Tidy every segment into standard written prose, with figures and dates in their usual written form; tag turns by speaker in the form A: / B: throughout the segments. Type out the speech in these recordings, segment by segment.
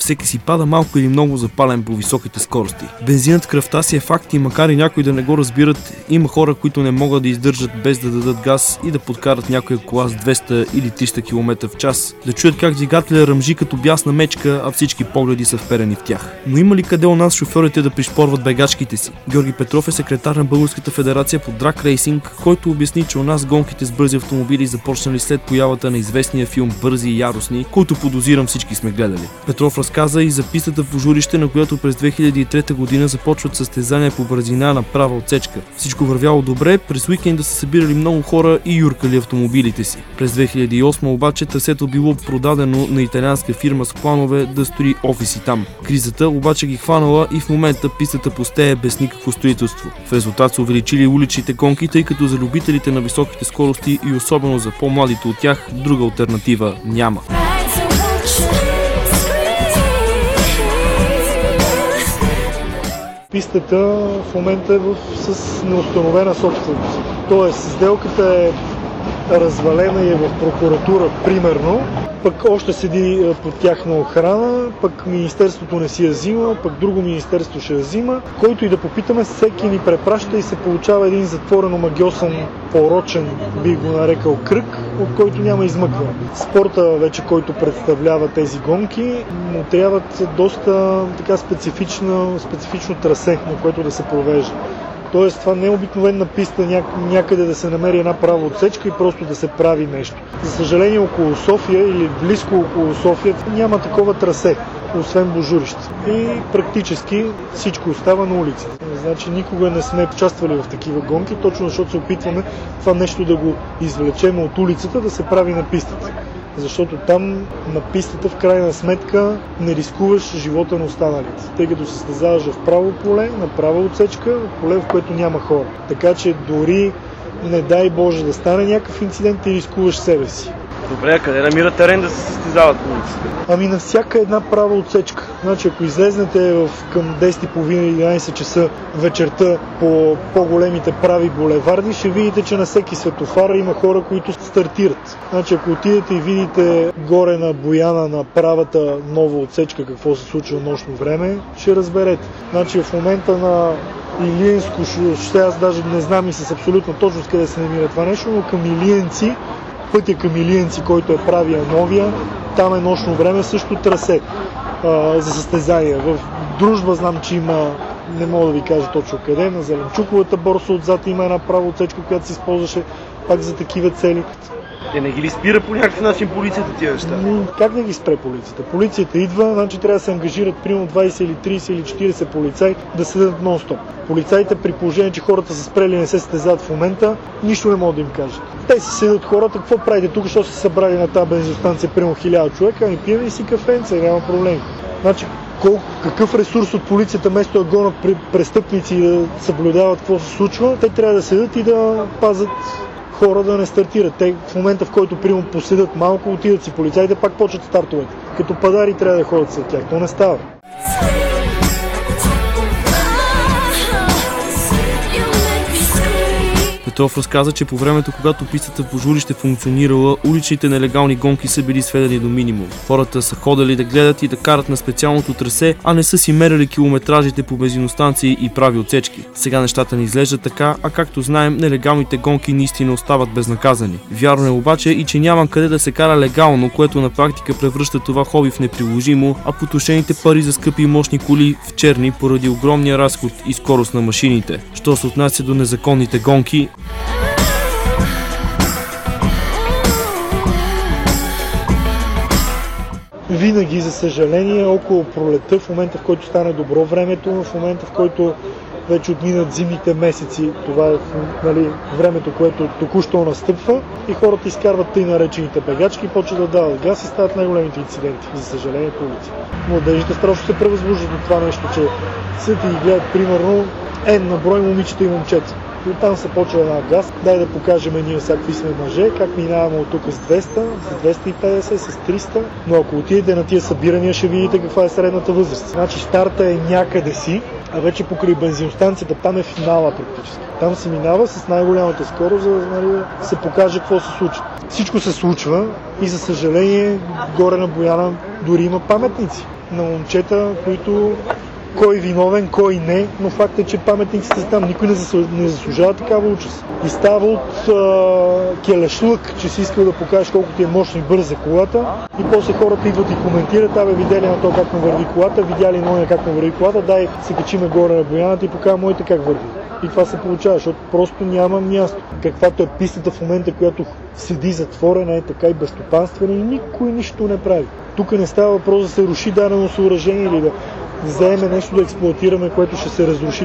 A: всеки си пада малко или много запален по високите скорости. Бензинът в кръвта си е факт и макар и някои да не го разбират, има хора, които не могат да издържат без да дадат газ и да подкарат някоя кола с 200 или 300 км в час. Да чуят как двигателя ръмжи като бясна мечка, а всички погледи са вперени в тях. Но има ли къде у нас шофьорите да пришпорват бегачките си? Георги Петров е секретар на Българската федерация по драг рейсинг, който обясни, че у нас гонките с бързи автомобили започнали след появата на известния филм "Бързи и яростни", който подозирам всички сме гледали. Петров разказа и за пистата в Божурище, на която през 2003 година започват състезания по бързина на права отсечка. Всичко вървяло добре, през уикенда са събирали много хора и юркали автомобилите си. През 2008 обаче трасето било продадено на италианска фирма с планове да строи офиси там. Кризата обаче ги хванала и в момента пистата пустее без никакво строителство. В резултат са увеличили уличните гонки, тъй като за любителите на високите скорости и особено за по-младите от тях друга алтернатива няма.
B: Пистата в момента е с неустановена собственост. Тоест, сделката е развалена и е в прокуратура, примерно, пък още седи под тяхна охрана, пък министерството не си я взима, пък друго министерство ще я взима. Който и да попитаме, всеки ни препраща и се получава един затворен, омагьосан, порочен, бих го нарекал, кръг, от който няма измъкване. Спорта вече, който представлява тези гонки, му трябват доста така специфично трасе, на което да се провежда. Тоест, това не е обикновена писта някъде да се намери една права отсечка и просто да се прави нещо. За съжаление, около София или близко около София няма такова трасе, освен Божурище. И практически всичко остава на улицата. Значи никога не сме участвали в такива гонки, точно защото се опитваме това нещо да го извлечем от улицата, да се прави на пистата. Защото там на пистата в крайна сметка не рискуваш живота на останалите, тъй като се състезаваш в право поле, на права отсечка, поле, в което няма хора. Така че дори не дай Боже да стане някакъв инцидент, ти рискуваш себе си.
C: Добре, а къде намира терен да се състезават по улиците?
B: Ами на всяка една права отсечка. Значи ако излезнете към 10:30-11 часа вечерта по по-големите прави булеварди, ще видите, че на всеки светофар има хора, които стартират. Значи ако отидете и видите горе на Бояна на правата нова отсечка какво се случва нощно време, ще разберете. Значи в момента на Илиенско шосе, аз даже не знам и с абсолютно точност къде се намира това нещо, но към Илиенци, пътя към Илиенци, който е правия новия, там е нощно време също трасе за състезания. В Дружба знам, че има, не мога да ви кажа точно къде, на Зеленчуковата борса отзад има една права отсечка, която се използваше пак за такива цели.
C: Не ги ли спира по някакъв начин полицията тия неща?
B: Как да ги спре полицията? Полицията идва, значи трябва да се ангажират примерно 20 или 30 или 40 полицаи да седят нон-стоп. Полицаите, при положение, че хората са спрели и не се състезават в момента, нищо не могат да им кажат. Те си седят хората, какво правите тук, защото са събрали на тази бензиностанция примерно 1000 човека, ами пием и си кафенца, няма проблем. Значи, какъв ресурс от полицията, вместо да гонят престъпници и да съблюдават какво се случва, те трябва да седят и да пазят хора да не стартират. Те в момента, в който примерно поседят малко, отидат си полицаите, пак почват стартовете. Като падари трябва да ходят след тях. То не става.
A: Петров разказа, че по времето, когато пистата в Божурище функционирала, уличните нелегални гонки са били сведени до минимум. Хората са ходили да гледат и да карат на специалното трасе, а не са си мерили километражите по бензиностанции и прави отсечки. Сега нещата не изглеждат така, а както знаем, нелегалните гонки наистина остават безнаказани. Вярно е обаче и че няма къде да се кара легално, което на практика превръща това хоби в неприложимо, а потрошените пари за скъпи и мощни коли в черни поради огромния разход и скорост на машините. Що се отнася до незаконните гонки,
B: винаги, за съжаление, около пролетта, в момента в който стане добро времето, в момента в който вече отминат зимните месеци, това е времето, което току-що настъпва и хората изкарват тъй наречените бегачки и почват да дават газ и стават най-големите инциденти, за съжаление, по улици. Младежите страшно се превъзбуждат от това нещо, че съд и гледат примерно на брой момичета и момчета. И оттам се почва една газ. Дай да покажем ние сега какви сме мъже, как минаваме от тук с 200, с 250, с 300. Но ако отидете на тия събирания, ще видите каква е средната възраст. Значи старта е някъде си, а вече покрай бензиностанцията там е финала практически. Там се минава с най-голямата скорост, за да се покаже какво се случва. Всичко се случва и за съжаление горе на Бояна дори има паметници. на момчета, които кой е виновен, кой не, но факт е, че паметниците са там. Никой не заслужава такава участ. И става от келешлък, че си искал да покажеш колко ти е мощно и бърза колата, и после хората идват и коментират: видели на то как му върви колата, видяли на как му върви колата, дай се качиме горе на Бояната и покажа моите как върви. И това се получава, защото просто няма място. Каквато е пистата в момента, която седи затворена, е така и безстопанствена, и никой нищо не прави. Тук не става въпрос да се руши дадено съоръжение или да вземе нещо да експлоатираме, което ще се разруши.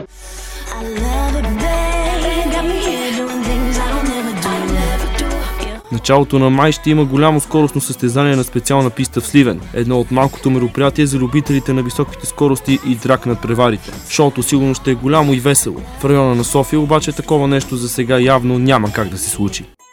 A: Началото на май ще има голямо скоростно състезание на специална писта в Сливен. Едно от малкото мероприятие за любителите на високите скорости и драк над преварите. Шоуто сигурно ще е голямо и весело. В района на София обаче такова нещо за сега явно няма как да се случи.